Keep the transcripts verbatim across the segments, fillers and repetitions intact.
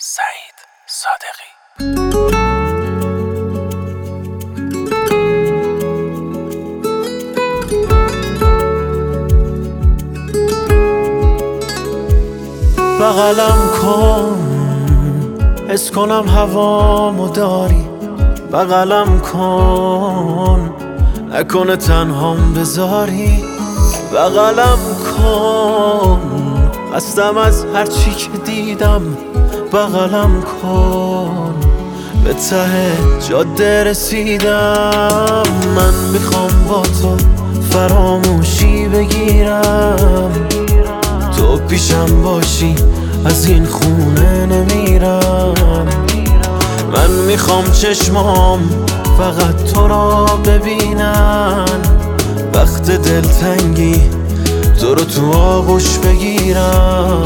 سعید صادقی. بغلم کن حس کنم هوامو داری، بغلم کن نکنه تنهام بذاری، بغلم کن خستم از هر چی که دیدم، بغلم کن به ته جاده رسیدم. من میخوام با تو فراموشی بگیرم، تو پیشم باشی از این خونه نمیرم. من میخوام چشمام فقط تو را ببینن، وقت دلتنگی تو رو تو آغوش بگیرم.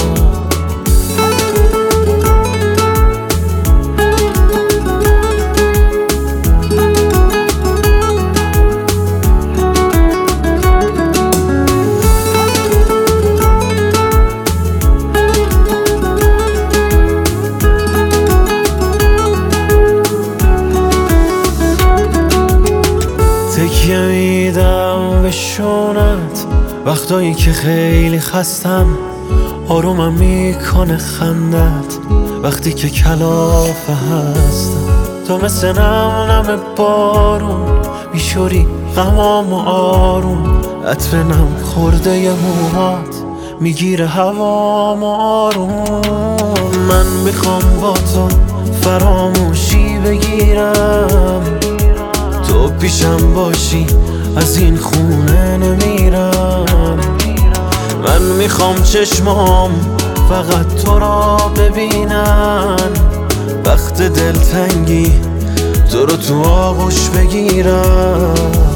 تکیه میدم به شونت وقتایی که خیلی خستم، آرومم میکنه خندت وقتی که کلافه هستم. تو مثل نم نم بارون میشوری غمام و آروم، عطر نم خورده ی موهات میگیره هوام و آروم. من میخوام با تو فراموشی بگیرم، تو پیشم باشی از این خونه نمیرم. من میخوام چشمام فقط تو را ببینن، وقت دلتنگی تو رو تو آغوش بگیرم.